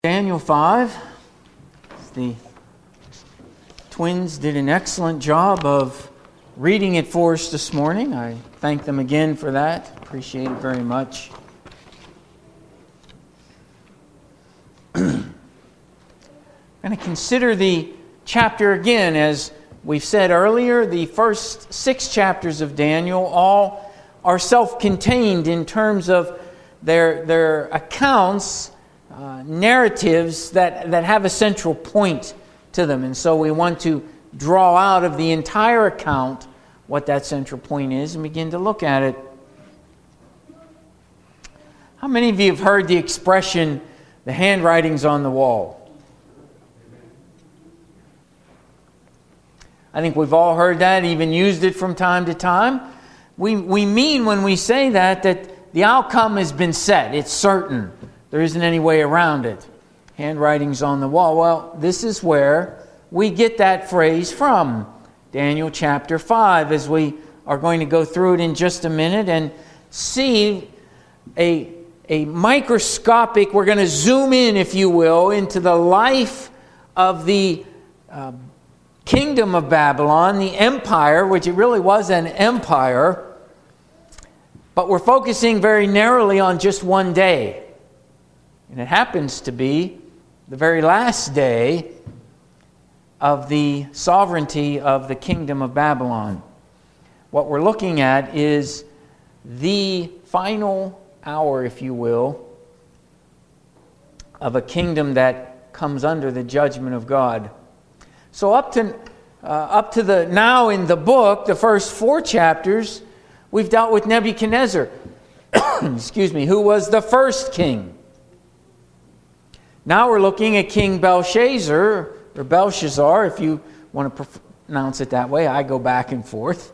Daniel 5. The twins did an excellent job of reading it for us this morning. I thank them again for that. Appreciate it very much. I'm going to consider the chapter again. As we've said earlier, the first 6 chapters of Daniel all are self-contained in terms of their accounts, narratives that have a central point to them. And so we want to draw out of the entire account what that central point is and begin to look at it. How many of you have heard the expression, the handwriting's on the wall? I think we've all heard that, even used it from time to time. We mean when we say that the outcome has been set. It's certain. There isn't any way around it. Handwriting's on the wall. Well, this is where we get that phrase from. Daniel chapter 5, as we are going to go through it in just a minute and see a microscopic, we're going to zoom in, if you will, into the life of the kingdom of Babylon, the empire, which it really was an empire, but we're focusing very narrowly on just one day. And it happens to be the very last day of the sovereignty of the kingdom of Babylon. What we're looking at is the final hour, if you will, of a kingdom that comes under the judgment of God. So up to the now in the book, the first 4 chapters, we've dealt with Nebuchadnezzar, who was the first king. Now we're looking at King Belshazzar, or Belshazzar, if you want to pronounce it that way. I go back and forth.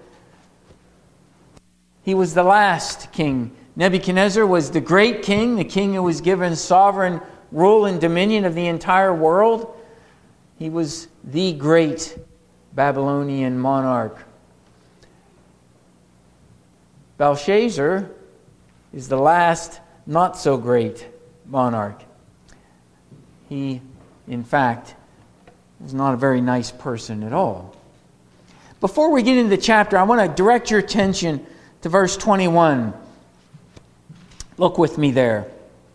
He was the last king. Nebuchadnezzar was the great king, the king who was given sovereign rule and dominion of the entire world. He was the great Babylonian monarch. Belshazzar is the last not so great monarch. He, in fact, was not a very nice person at all. Before we get into the chapter, I want to direct your attention to verse 21. Look with me there.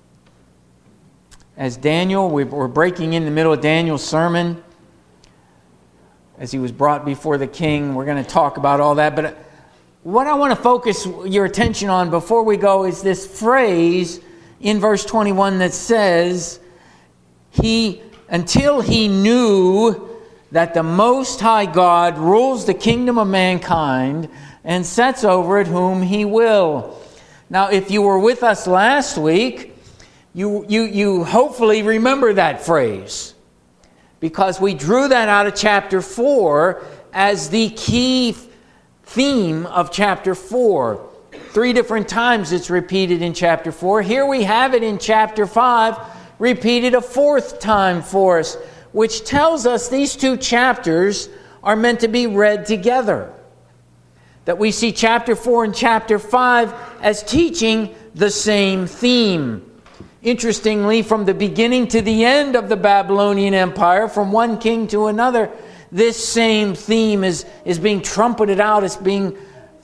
As Daniel, we're breaking in the middle of Daniel's sermon. As he was brought before the king, we're going to talk about all that. But what I want to focus your attention on before we go is this phrase in verse 21 that says, until he knew that the Most High God rules the kingdom of mankind and sets over it whom he will. Now, if you were with us last week, you hopefully remember that phrase, because we drew that out of chapter 4 as the key theme of chapter 4. 3 different times it's repeated in chapter 4. Here we have it in chapter 5, repeated a 4th time for us, which tells us these 2 chapters are meant to be read together. That we see chapter 4 and chapter 5 as teaching the same theme. Interestingly, from the beginning to the end of the Babylonian Empire, from one king to another, this same theme is being trumpeted out, it's being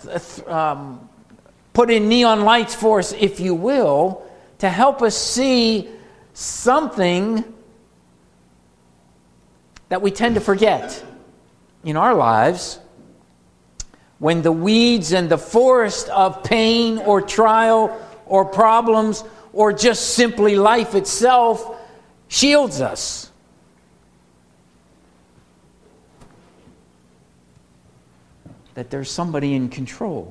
put in neon lights for us, if you will, to help us see something that we tend to forget in our lives when the weeds and the forest of pain or trial or problems or just simply life itself shields us. That there's somebody in control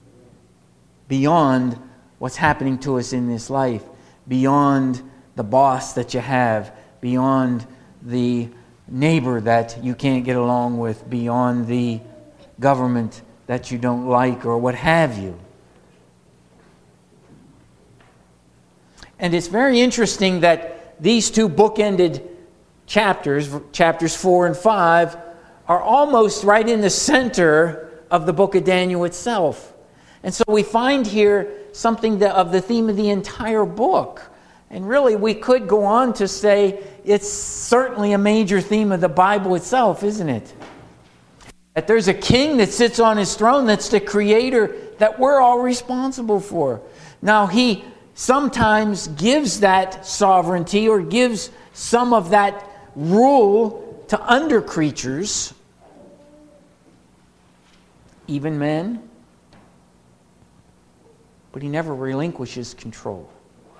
beyond what's happening to us in this life, beyond the boss that you have, beyond the neighbor that you can't get along with, beyond the government that you don't like, or what have you. And it's very interesting that these 2 bookended chapters, chapters 4 and 5, are almost right in the center of the book of Daniel itself. And so we find here something of the theme of the entire book. And really, we could go on to say it's certainly a major theme of the Bible itself, isn't it? That there's a king that sits on his throne that's the creator that we're all responsible for. Now, he sometimes gives that sovereignty or gives some of that rule to under creatures, even men, but he never relinquishes control.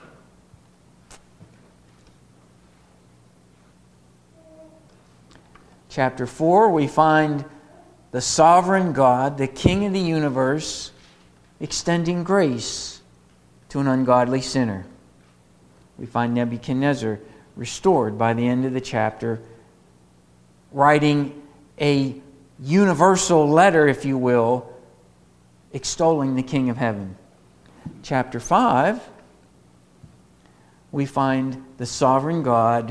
Chapter 4, we find the sovereign God, the King of the universe, extending grace to an ungodly sinner. We find Nebuchadnezzar restored by the end of the chapter, writing a universal letter, if you will, extolling the King of heaven. Chapter 5, we find the sovereign God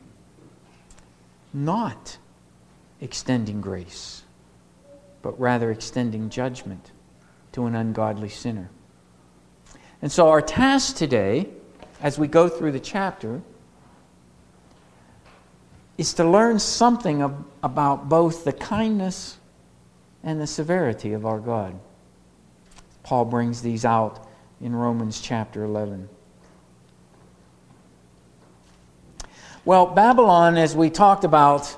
not extending grace, but rather extending judgment to an ungodly sinner. And so our task today, as we go through the chapter, is to learn something about both the kindness and the severity of our God. Paul brings these out in Romans chapter 11. Well, Babylon, as we talked about,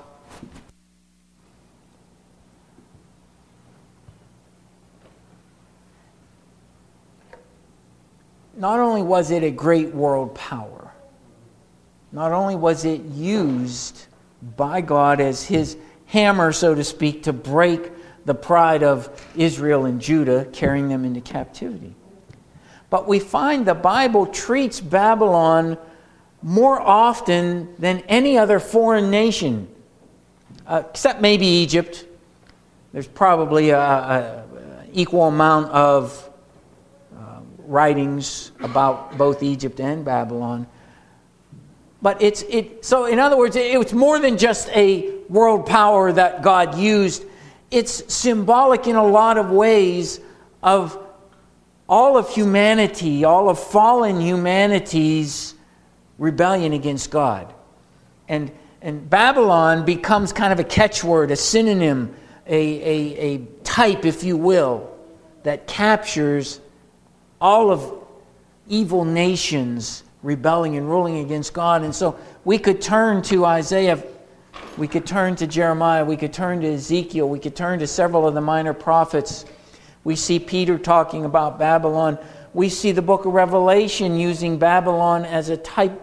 not only was it a great world power, not only was it used by God as his hammer, so to speak, to break the pride of Israel and Judah, carrying them into captivity, but we find the Bible treats Babylon more often than any other foreign nation, except maybe Egypt. There's probably an equal amount of writings about both Egypt and Babylon. But so in other words, it's more than just a world power that God used. It's symbolic in a lot of ways of all of humanity, all of fallen humanity's rebellion against God. And Babylon becomes kind of a catchword, a synonym, a type, if you will, that captures all of evil nations rebelling and ruling against God. And so we could turn to Isaiah, we could turn to Jeremiah, we could turn to Ezekiel, we could turn to several of the minor prophets. We see Peter talking about Babylon. We see the book of Revelation using Babylon as a type.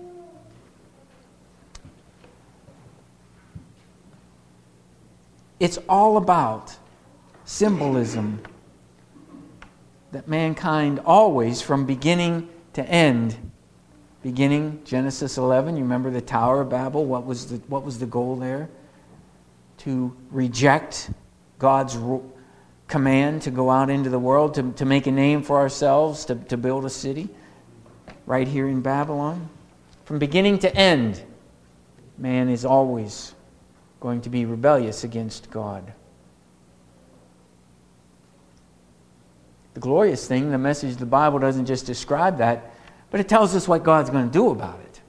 It's all about symbolism that mankind always, from beginning to end, beginning Genesis 11, you remember the Tower of Babel? What was the goal there? To reject God's command to go out into the world, to make a name for ourselves, to build a city right here in Babylon. From beginning to end, man is always going to be rebellious against God. The glorious thing, the message of the Bible doesn't just describe that, but it tells us what God's going to do about it.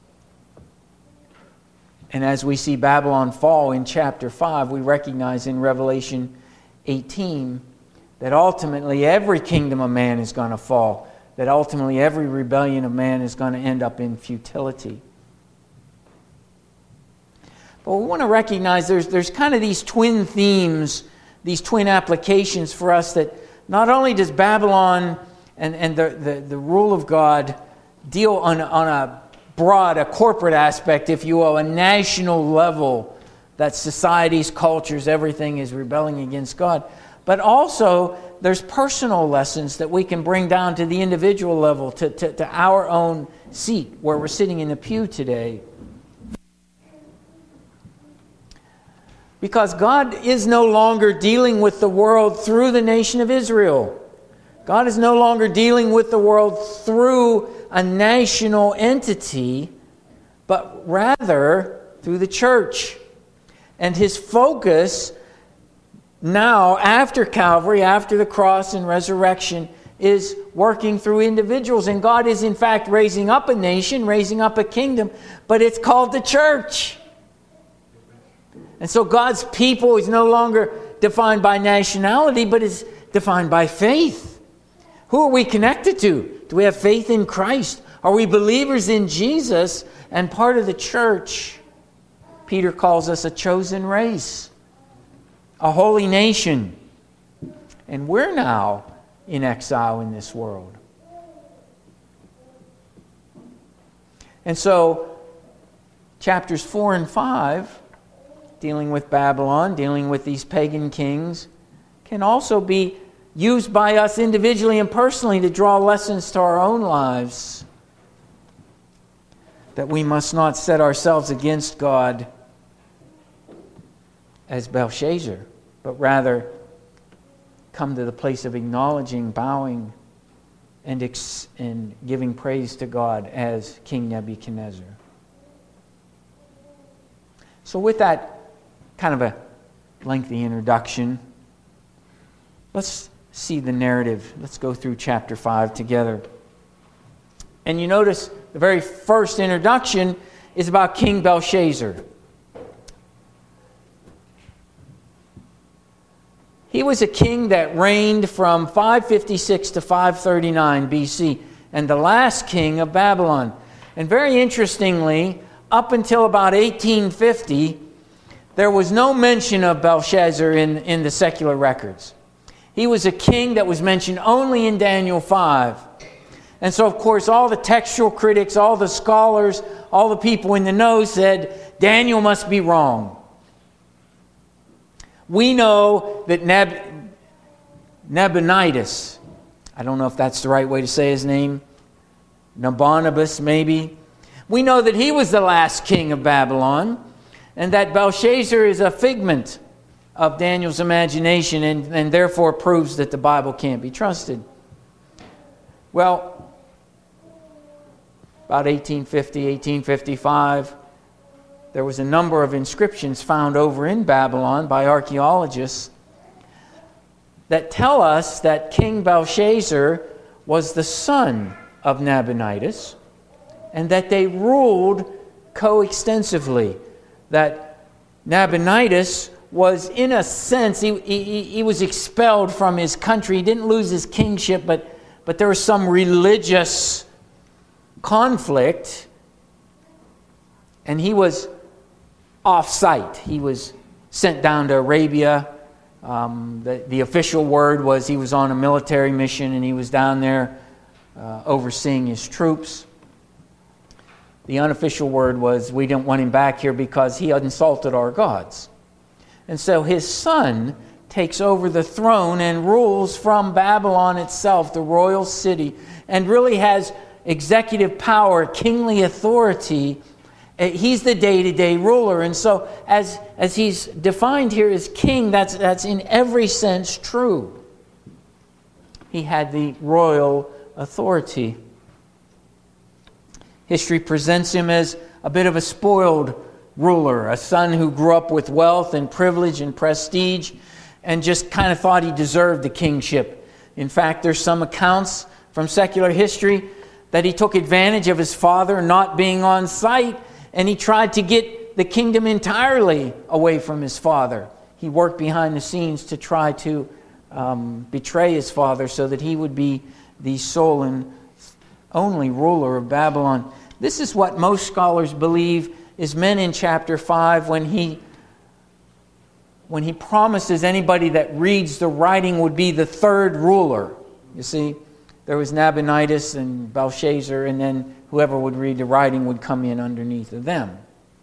And as we see Babylon fall in chapter 5, we recognize in Revelation 18 that ultimately every kingdom of man is going to fall, that ultimately every rebellion of man is going to end up in futility. But we want to recognize there's kind of these twin themes, these twin applications for us, that not only does Babylon and the rule of God deal on a broad, a corporate aspect, if you will, a national level, that societies, cultures, everything is rebelling against God. But also, there's personal lessons that we can bring down to the individual level, to our own seat, where we're sitting in the pew today. Because God is no longer dealing with the world through the nation of Israel. God is no longer dealing with the world through a national entity, but rather through the church. And his focus now, after Calvary, after the cross and resurrection, is working through individuals, and God is in fact raising up a nation, raising up a kingdom, but it's called the church. And so God's people is no longer defined by nationality, but is defined by faith. Who are we connected to? Do we have faith in Christ? Are we believers in Jesus and part of the church? Peter calls us a chosen race, a holy nation. And we're now in exile in this world. And so, chapters 4 and 5, dealing with Babylon, dealing with these pagan kings, can also be used by us individually and personally to draw lessons to our own lives. That we must not set ourselves against God as Belshazzar, but rather come to the place of acknowledging, bowing, and giving praise to God as King Nebuchadnezzar. So with that kind of a lengthy introduction, let's see the narrative. Let's go through chapter 5 together. And you notice the very first introduction is about King Belshazzar. He was a king that reigned from 556 to 539 BC, and the last king of Babylon. And very interestingly, up until about 1850, there was no mention of Belshazzar in the secular records. He was a king that was mentioned only in Daniel 5. And so, of course, all the textual critics, all the scholars, all the people in the know said, Daniel must be wrong. We know that Nabonidus, I don't know if that's the right way to say his name, Nabonidus maybe. We know that he was the last king of Babylon, and that Belshazzar is a figment of Daniel's imagination, and therefore proves that the Bible can't be trusted. Well, about 1850, 1855, there was a number of inscriptions found over in Babylon by archaeologists that tell us that King Belshazzar was the son of Nabonidus and that they ruled coextensively. That Nabonidus was, in a sense, he was expelled from his country. He didn't lose his kingship, but there was some religious conflict, and he was off-site. He was sent down to Arabia. The official word was he was on a military mission, and he was down there overseeing his troops. The unofficial word was we didn't want him back here because he had insulted our gods. And so his son takes over the throne and rules from Babylon itself, the royal city, and really has executive power, kingly authority. He's the day-to-day ruler. And so as he's defined here as king, that's in every sense true. He had the royal authority. History presents him as a bit of a spoiled ruler, a son who grew up with wealth and privilege and prestige and just kind of thought he deserved the kingship. In fact, there's some accounts from secular history that he took advantage of his father not being on site, and he tried to get the kingdom entirely away from his father. He worked behind the scenes to try to betray his father so that he would be the sole and only ruler of Babylon. This is what most scholars believe is meant in chapter 5 when he promises anybody that reads the writing would be the third ruler. You see, there was Nabonidus and Belshazzar, and then whoever would read the writing would come in underneath of them.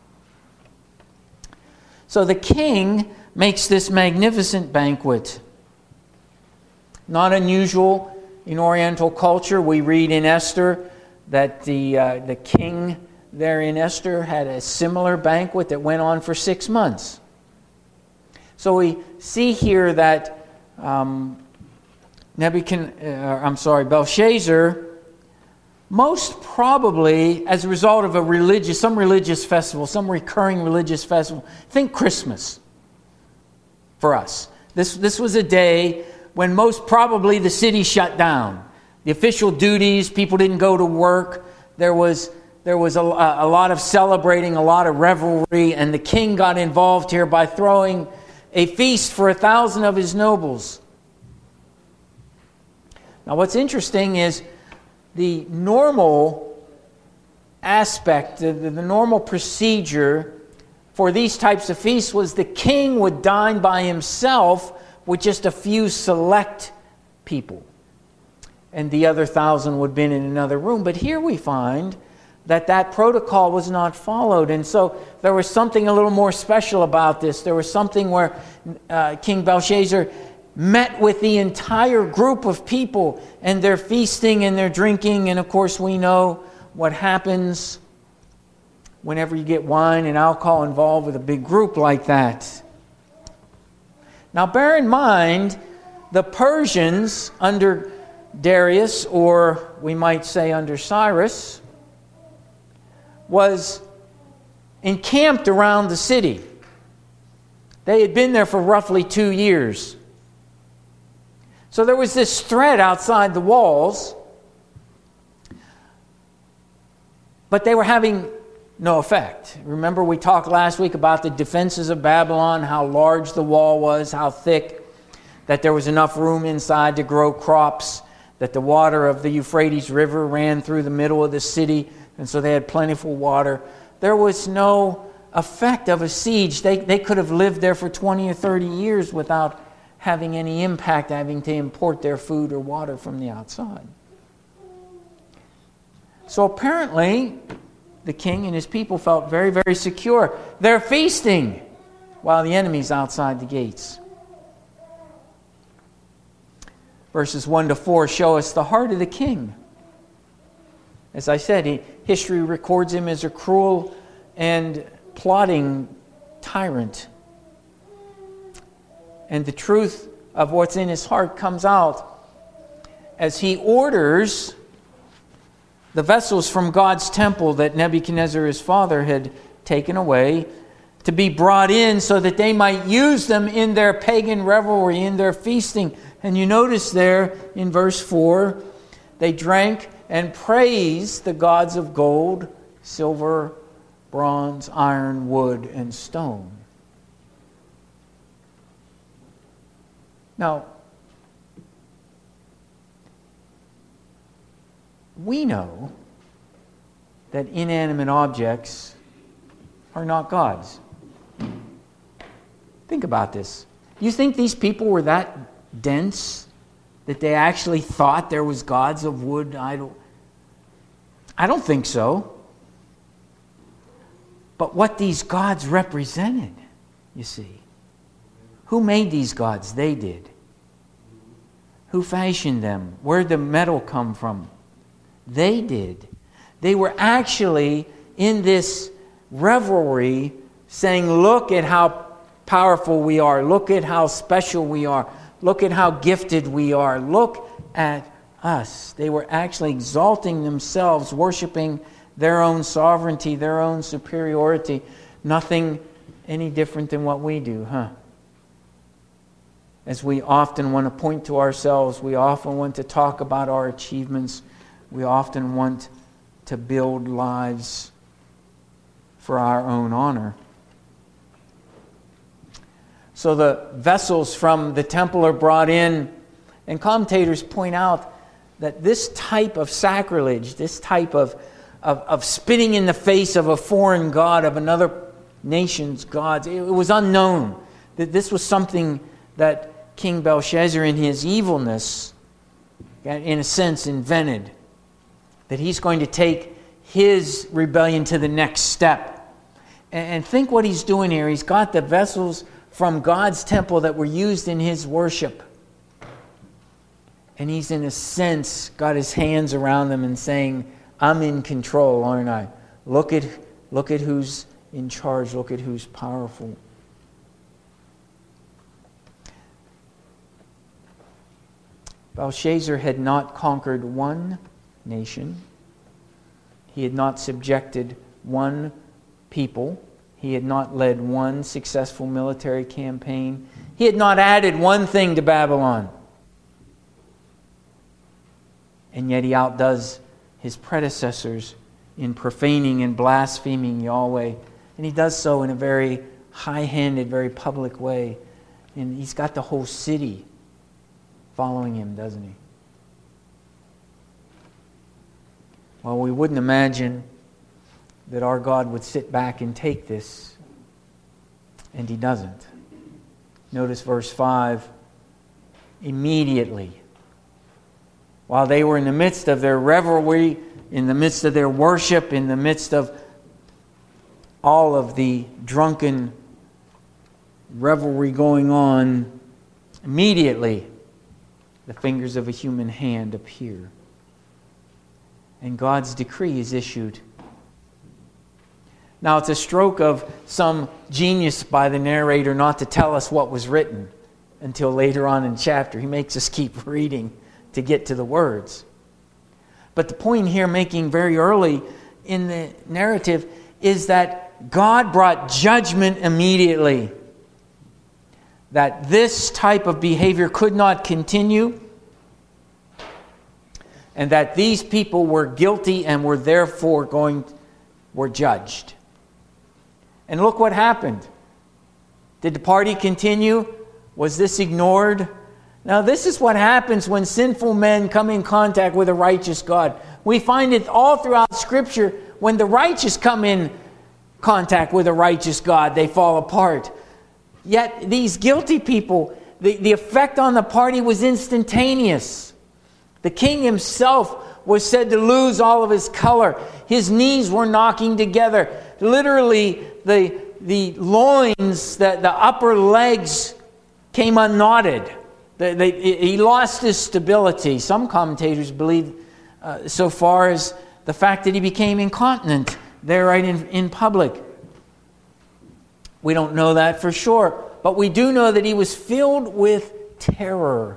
So the king makes this magnificent banquet. Not unusual in Oriental culture. We read in Esther that the king there in Esther had a similar banquet that went on for 6 months. So we see here that Belshazzar, most probably as a result of some religious festival, some recurring religious festival. Think Christmas for us. This was a day when most probably the city shut down. the official duties. People didn't go to work. There was a lot of celebrating, a lot of revelry, and the king got involved here by throwing a feast for 1,000 of his nobles. Now what's interesting is the normal aspect, the normal procedure for these types of feasts was the king would dine by himself with just a few select people. And the other 1,000 would have been in another room. But here we find that protocol was not followed. And so there was something a little more special about this. There was something where King Belshazzar met with the entire group of people, and they're feasting and they're drinking. And of course we know what happens whenever you get wine and alcohol involved with a big group like that. Now bear in mind, the Persians under Darius, or we might say under Cyrus, was encamped around the city. They had been there for roughly 2 years. So there was this threat outside the walls, but they were having no effect. Remember we talked last week about the defenses of Babylon, how large the wall was, how thick, that there was enough room inside to grow crops, that the water of the Euphrates River ran through the middle of the city, and so they had plentiful water. There was no effect of a siege. They could have lived there for 20 or 30 years without having any impact, having to import their food or water from the outside. So apparently, the king and his people felt very, very secure. They're feasting while the enemy's outside the gates. Verses 1 to 4 show us the heart of the king. As I said, history records him as a cruel and plotting tyrant. And the truth of what's in his heart comes out as he orders the vessels from God's temple that Nebuchadnezzar, his father, had taken away to be brought in so that they might use them in their pagan revelry, in their feasting. And you notice there in verse 4, they drank and praised the gods of gold, silver, bronze, iron, wood, and stone. Now, we know that inanimate objects are not gods. Think about this. You think these people were that dense that they actually thought there was gods of wood, idol? I don't think so. But what these gods represented, you see. Who made these gods? They did. Who fashioned them? Where did the metal come from? They did. They were actually in this revelry saying, look at how powerful we are. Look at how special we are. Look at how gifted we are. Look at us. They were actually exalting themselves, worshiping their own sovereignty, their own superiority. Nothing any different than what we do, huh? As we often want to point to ourselves, we often want to talk about our achievements. We often want to build lives for our own honor. So the vessels from the temple are brought in, and commentators point out that this type of sacrilege, this type of spitting in the face of a foreign god, of another nation's gods, it was unknown. That this was something that King Belshazzar in his evilness, in a sense, invented. That he's going to take his rebellion to the next step. And think what he's doing here. He's got the vessels from God's temple that were used in his worship. And he's, in a sense, got his hands around them and saying, I'm in control, aren't I? Look at who's in charge. Look at who's powerful. Belshazzar had not conquered one nation. He had not subjected one people. He had not led one successful military campaign. He had not added one thing to Babylon. And yet he outdoes his predecessors in profaning and blaspheming Yahweh. And he does so in a very high-handed, very public way. And he's got the whole city following him, doesn't he? Well, we wouldn't imagine that our God would sit back and take this. And he doesn't. Notice verse 5. Immediately, while they were in the midst of their revelry, in the midst of their worship, in the midst of all of the drunken revelry going on, immediately the fingers of a human hand appear. And God's decree is issued. Now, it's a stroke of some genius by the narrator not to tell us what was written until later on in the chapter. He makes us keep reading to get to the words. But the point here, making very early in the narrative, is that God brought judgment immediately. That this type of behavior could not continue. And that these people were guilty and were therefore were judged. And look what happened. Did the party continue? Was this ignored? Now, this is what happens when sinful men come in contact with a righteous God. We find it all throughout Scripture. When the righteous come in contact with a righteous God, they fall apart. Yet these guilty people, the effect on the party was instantaneous. The king himself was said to lose all of his color. His knees were knocking together. Literally, the loins, the upper legs came unknotted. He lost his stability. Some commentators believe so far as the fact that he became incontinent there right in public. We don't know that for sure, but we do know that he was filled with terror.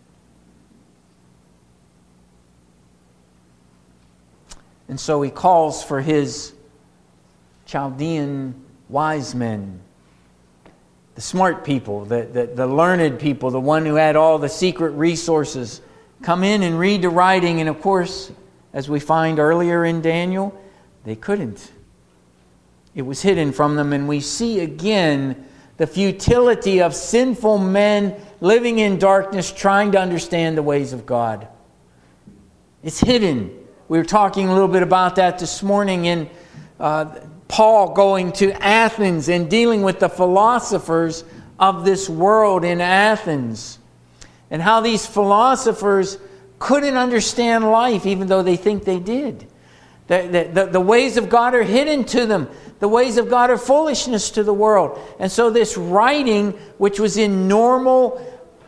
And so he calls for his Chaldean wise men, the smart people, the learned people, the one who had all the secret resources, come in and read the writing. And of course, as we find earlier in Daniel, they couldn't. It was hidden from them, and we see again the futility of sinful men living in darkness trying to understand the ways of God. It's hidden. We were talking a little bit about that this morning in Paul going to Athens and dealing with the philosophers of this world in Athens. And how these philosophers couldn't understand life even though they think they did. The ways of God are hidden to them. The ways of God are foolishness to the world. And so this writing, which was in normal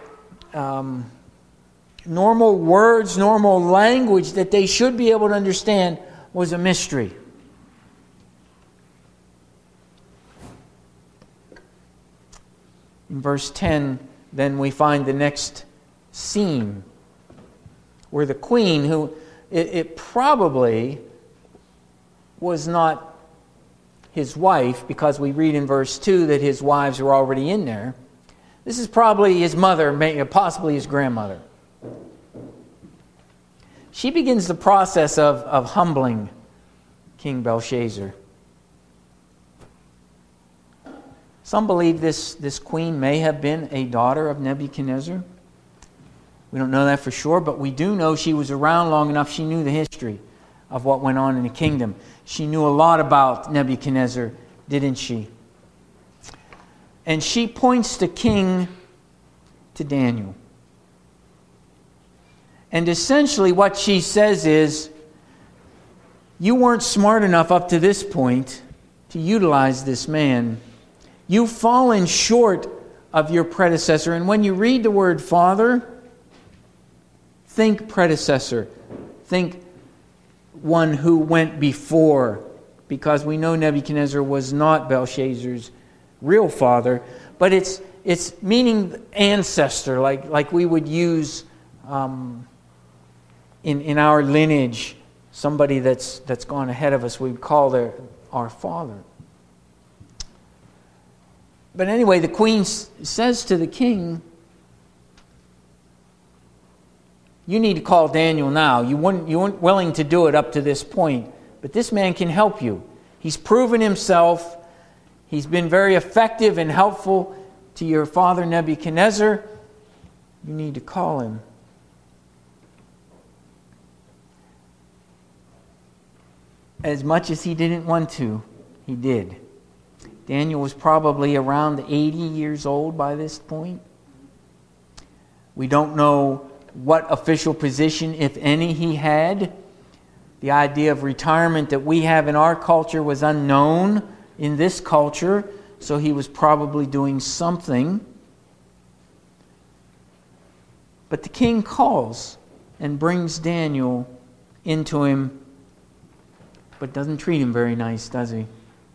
words, normal language that they should be able to understand, was a mystery. In verse 10, then we find the next scene where the queen, who it probably was not his wife, because we read in verse 2 that his wives were already in there. This is probably his mother, possibly his grandmother. She begins the process of humbling King Belshazzar. Some believe this queen may have been a daughter of Nebuchadnezzar. We don't know that for sure, but we do know she was around long enough. She knew the history of what went on in the kingdom. She knew a lot about Nebuchadnezzar, didn't she? And she points the king to Daniel. And essentially what she says is, you weren't smart enough up to this point to utilize this man. You've fallen short of your predecessor. And when you read the word father, think predecessor. Think one who went before. Because we know Nebuchadnezzar was not Belshazzar's real father. But it's meaning ancestor, like we would use in our lineage. Somebody that's gone ahead of us, we would call our father. But anyway, the queen says to the king, you need to call Daniel now. You weren't willing to do it up to this point. But this man can help you. He's proven himself. He's been very effective and helpful to your father Nebuchadnezzar. You need to call him. As much as he didn't want to, he did. Daniel was probably around 80 years old by this point. We don't know what official position, if any, he had. The idea of retirement that we have in our culture was unknown in this culture, so he was probably doing something. But the king calls and brings Daniel into him, but doesn't treat him very nice, does he?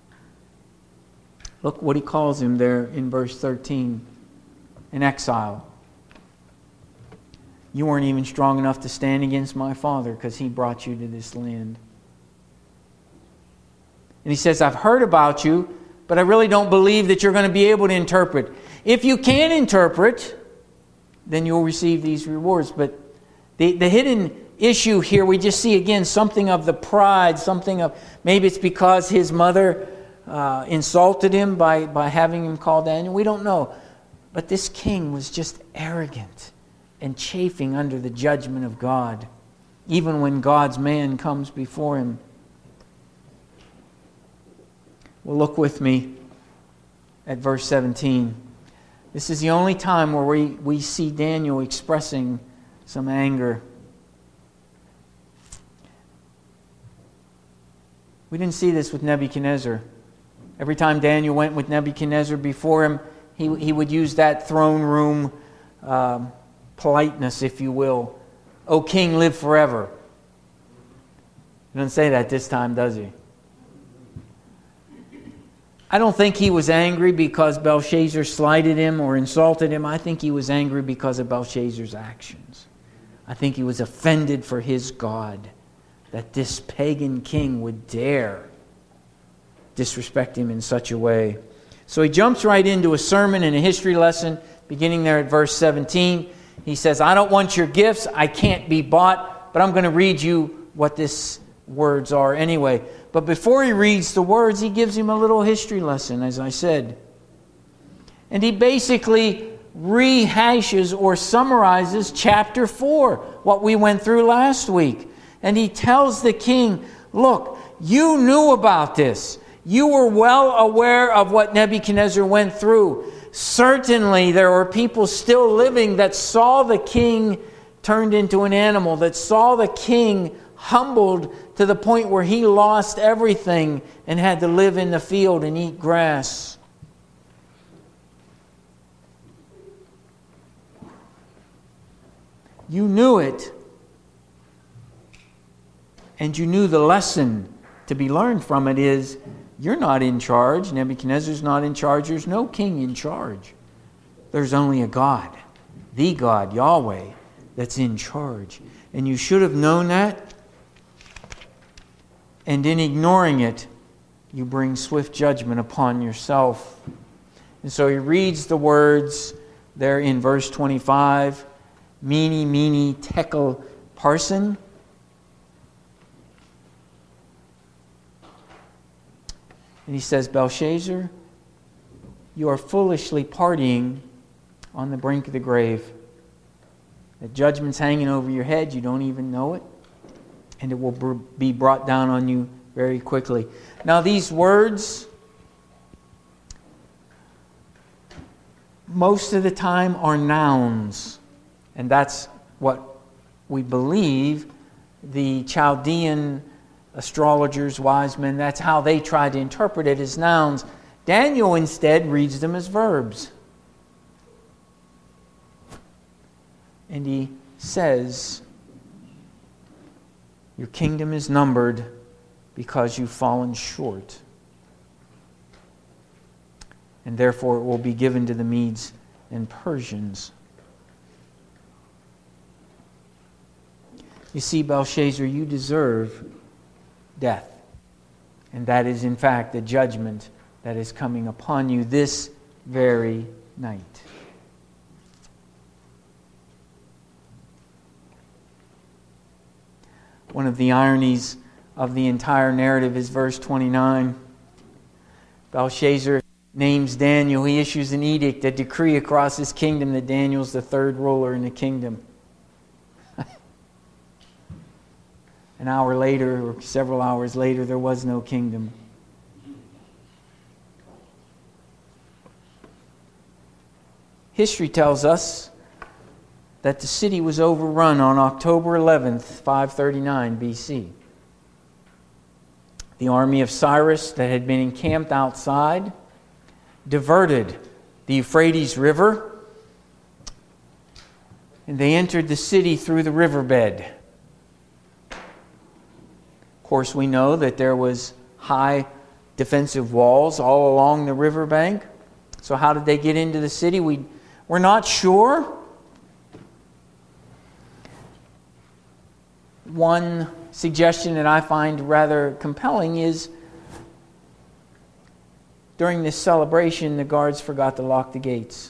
Look what he calls him there in verse 13. An exile. You weren't even strong enough to stand against my father because he brought you to this land. And he says, I've heard about you, but I really don't believe that you're going to be able to interpret. If you can interpret, then you'll receive these rewards. But the hidden issue here, we just see again something of the pride, something of, maybe it's because his mother insulted him by having him call Daniel. We don't know. But this king was just arrogant and chafing under the judgment of God, even when God's man comes before him. Well, look with me at verse 17. This is the only time where we see Daniel expressing some anger. We didn't see this with Nebuchadnezzar. Every time Daniel went with Nebuchadnezzar before him, he would use that throne room politeness, if you will. O king, live forever. He doesn't say that this time, does he? I don't think he was angry because Belshazzar slighted him or insulted him. I think he was angry because of Belshazzar's actions. I think he was offended for his God that this pagan king would dare disrespect him in such a way. So he jumps right into a sermon and a history lesson, beginning there at verse 17. He says, I don't want your gifts. I can't be bought. But I'm going to read you what these words are anyway. But before he reads the words, he gives him a little history lesson, as I said. And he basically rehashes or summarizes chapter 4, what we went through last week. And he tells the king, look, you knew about this. You were well aware of what Nebuchadnezzar went through. Certainly there were people still living that saw the king turned into an animal, that saw the king humbled to the point where he lost everything and had to live in the field and eat grass. You knew it, and you knew the lesson to be learned from it is, you're not in charge. Nebuchadnezzar's not in charge. There's no king in charge. There's only a God, the God, Yahweh, that's in charge. And you should have known that. And in ignoring it, you bring swift judgment upon yourself. And so he reads the words there in verse 25, Mene, mene, tekel, parsin. And he says, Belshazzar, you are foolishly partying on the brink of the grave. The judgment's hanging over your head. You don't even know it. And it will be brought down on you very quickly. Now these words, most of the time, are nouns. And that's what we believe the Chaldean astrologers, wise men, that's how they try to interpret it as nouns. Daniel instead reads them as verbs. And he says, your kingdom is numbered because you've fallen short. And therefore it will be given to the Medes and Persians. You see, Belshazzar, you deserve death. And that is, in fact, the judgment that is coming upon you this very night. One of the ironies of the entire narrative is verse 29. Belshazzar names Daniel. He issues an edict, a decree across his kingdom that Daniel's the third ruler in the kingdom. An hour later, or several hours later, there was no kingdom. History tells us that the city was overrun on October 11th, 539 BC. The army of Cyrus that had been encamped outside diverted the Euphrates River, and they entered the city through the riverbed. Of course, we know that there was high defensive walls all along the riverbank. So how did they get into the city? We're not sure. One suggestion that I find rather compelling is during this celebration, the guards forgot to lock the gates.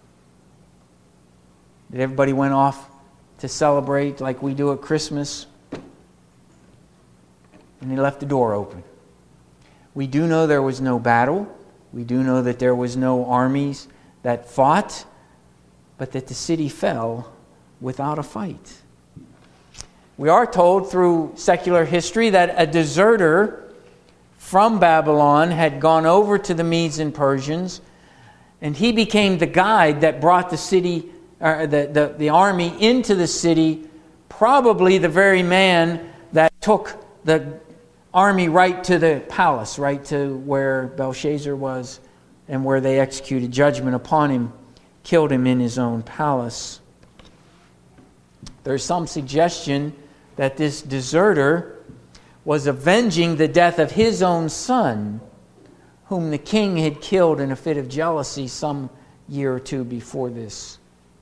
That everybody went off to celebrate like we do at Christmas, and they left the door open. We do know there was no battle. We do know that there was no armies that fought, but that the city fell without a fight. We are told through secular history that a deserter from Babylon had gone over to the Medes and Persians, and he became the guide that brought the city, the army into the city, probably the very man that took the army right to the palace, right to where Belshazzar was, and where they executed judgment upon him, killed him in his own palace. There's some suggestion that this deserter was avenging the death of his own son, whom the king had killed in a fit of jealousy some year or two before this.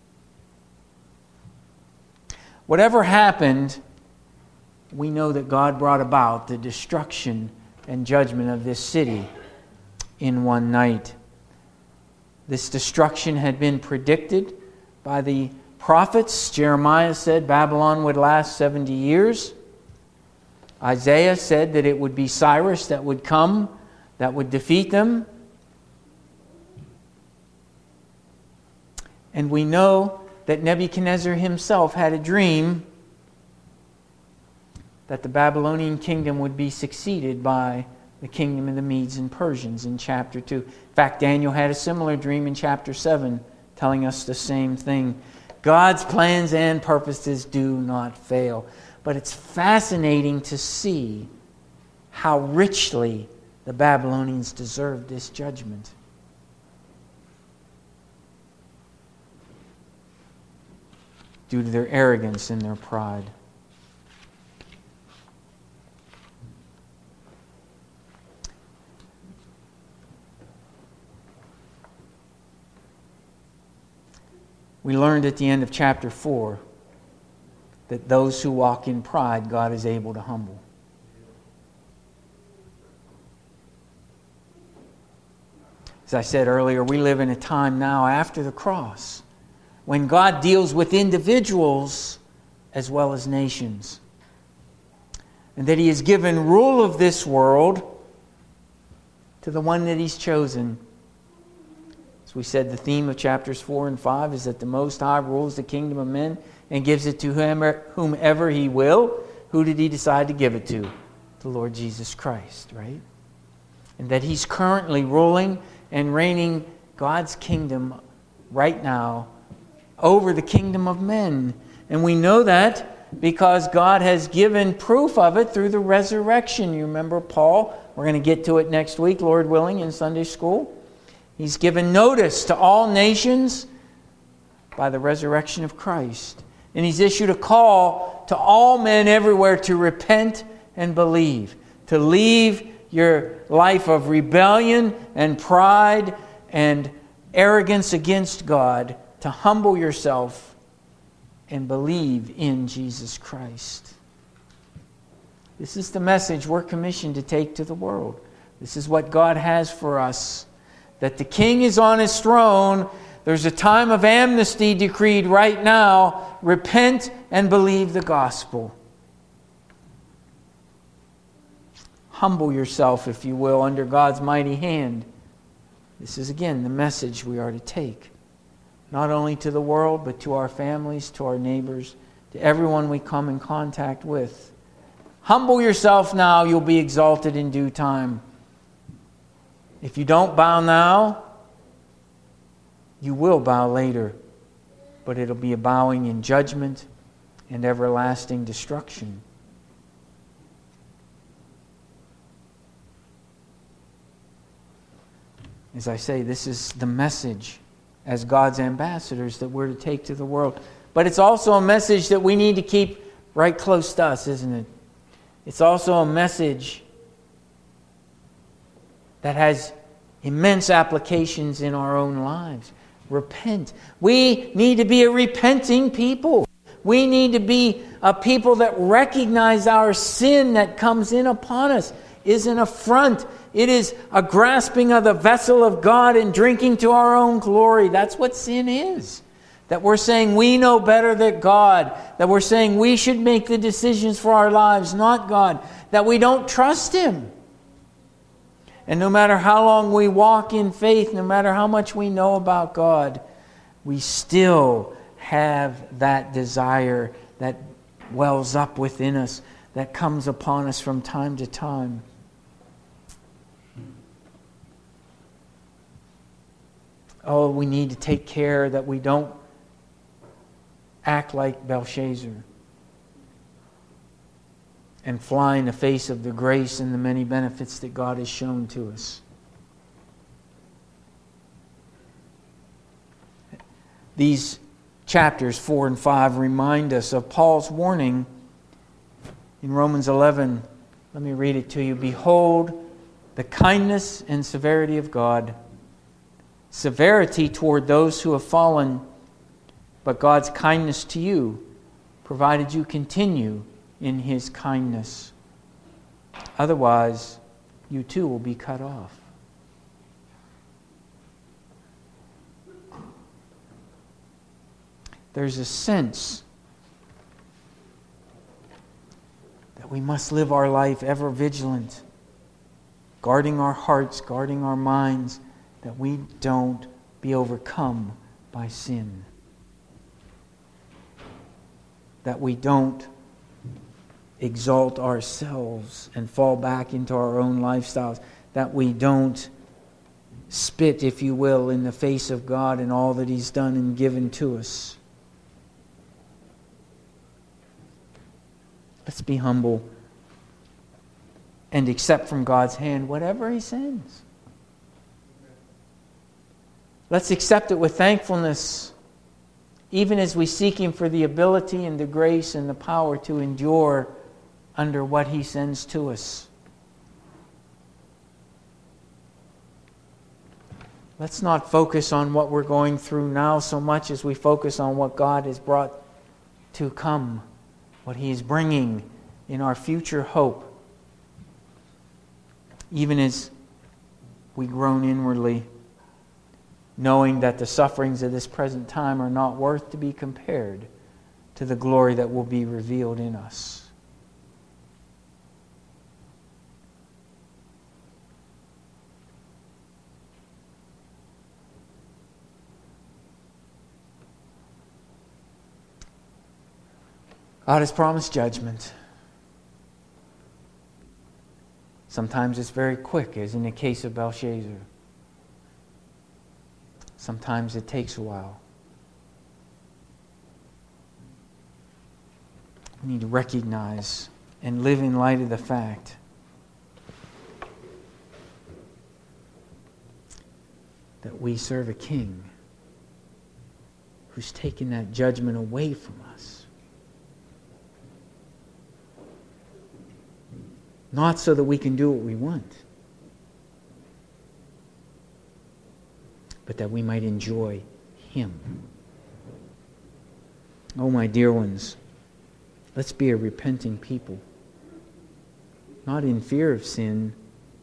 Whatever happened, we know that God brought about the destruction and judgment of this city in one night. This destruction had been predicted by the prophets. Jeremiah said Babylon would last 70 years. Isaiah said that it would be Cyrus that would come, that would defeat them. And we know that Nebuchadnezzar himself had a dream that the Babylonian kingdom would be succeeded by the kingdom of the Medes and Persians in chapter 2. In fact, Daniel had a similar dream in chapter 7, telling us the same thing. God's plans and purposes do not fail. But it's fascinating to see how richly the Babylonians deserved this judgment. Due to their arrogance and their pride. We learned at the end of chapter 4 that those who walk in pride, God is able to humble. As I said earlier, we live in a time now after the cross when God deals with individuals as well as nations. And that He has given rule of this world to the one that He's chosen. As we said, the theme of chapters 4 and 5 is that the Most High rules the kingdom of men and gives it to whomever He will. Who did He decide to give it to? The Lord Jesus Christ, right? And that He's currently ruling and reigning God's kingdom right now over the kingdom of men. And we know that because God has given proof of it through the resurrection. You remember Paul? We're going to get to it next week, Lord willing, in Sunday school. He's given notice to all nations by the resurrection of Christ. And He's issued a call to all men everywhere to repent and believe. To leave your life of rebellion and pride and arrogance against God. To humble yourself and believe in Jesus Christ. This is the message we're commissioned to take to the world. This is what God has for us. That the King is on His throne. There's a time of amnesty decreed right now. Repent and believe the gospel. Humble yourself, if you will, under God's mighty hand. This is again the message we are to take. Not only to the world, but to our families, to our neighbors, to everyone we come in contact with. Humble yourself now, you'll be exalted in due time. If you don't bow now, you will bow later. But it'll be a bowing in judgment and everlasting destruction. As I say, this is the message as God's ambassadors that we're to take to the world. But it's also a message that we need to keep right close to us, isn't it? It's also a message that has immense applications in our own lives. Repent. We need to be a repenting people. We need to be a people that recognize our sin that comes in upon us is an affront. It is a grasping of the vessel of God and drinking to our own glory. That's what sin is. That we're saying we know better than God. That we're saying we should make the decisions for our lives, not God. That we don't trust Him. And no matter how long we walk in faith, no matter how much we know about God, we still have that desire that wells up within us, that comes upon us from time to time. Oh, we need to take care that we don't act like Belshazzar and fly in the face of the grace and the many benefits that God has shown to us. These chapters 4 and 5 remind us of Paul's warning in Romans 11. Let me read it to you. Behold, the kindness and severity of God, severity toward those who have fallen, but God's kindness to you, provided you continue in His kindness. Otherwise, you too will be cut off. There's a sense that we must live our life ever vigilant, guarding our hearts, guarding our minds, that we don't be overcome by sin. That we don't exalt ourselves and fall back into our own lifestyles. That we don't spit, if you will, in the face of God and all that He's done and given to us. Let's be humble and accept from God's hand whatever He sends. Let's accept it with thankfulness, even as we seek Him for the ability and the grace and the power to endure under what He sends to us. Let's not focus on what we're going through now so much as we focus on what God has brought to come, what He is bringing in our future hope, even as we groan inwardly, knowing that the sufferings of this present time are not worth to be compared to the glory that will be revealed in us. God has promised judgment. Sometimes it's very quick, as in the case of Belshazzar. Sometimes it takes a while. We need to recognize and live in light of the fact that we serve a King who's taken that judgment away from us. Not so that we can do what we want, but that we might enjoy Him. Oh, my dear ones, let's be a repenting people. Not in fear of sin,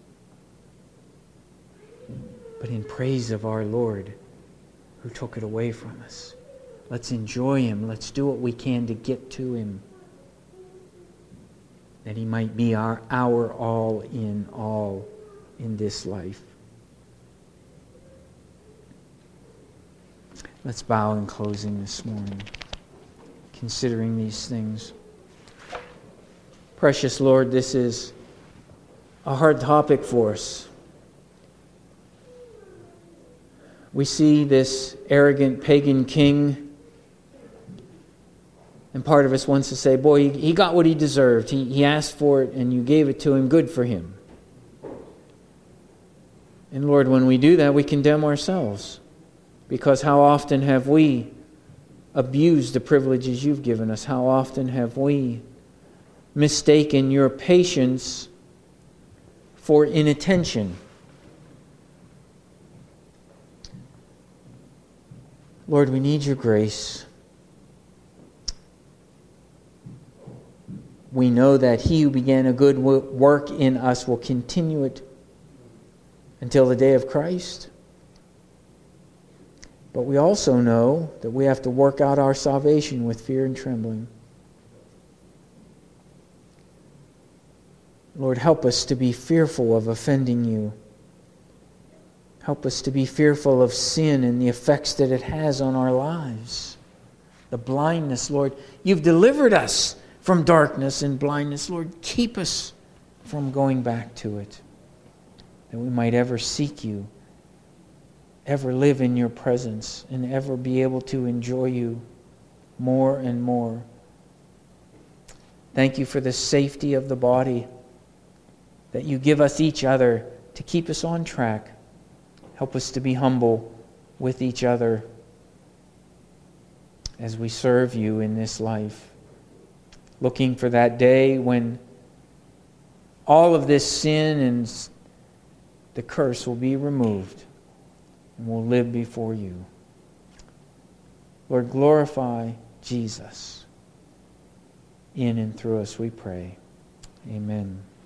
but in praise of our Lord who took it away from us. Let's enjoy Him. Let's do what we can to get to Him. that He might be our all in this life. Let's bow in closing this morning, considering these things. Precious Lord, this is a hard topic for us. We see this arrogant pagan king, and part of us wants to say, boy, he got what he deserved. He asked for it, and you gave it to him. Good for him. And Lord, when we do that, we condemn ourselves. Because how often have we abused the privileges you've given us? How often have we mistaken your patience for inattention? Lord, we need your grace. We know that he who began a good work in us will continue it until the day of Christ. But we also know that we have to work out our salvation with fear and trembling. Lord, help us to be fearful of offending you. Help us to be fearful of sin and the effects that it has on our lives. The blindness, Lord. You've delivered us from darkness and blindness. Lord, keep us from going back to it. That we might ever seek you, ever live in your presence, and ever be able to enjoy you more and more. Thank you for the safety of the body, that you give us each other to keep us on track. Help us to be humble with each other as we serve you in this life. Looking for that day when all of this sin and the curse will be removed and we'll live before you. Lord, glorify Jesus in and through us, we pray. Amen.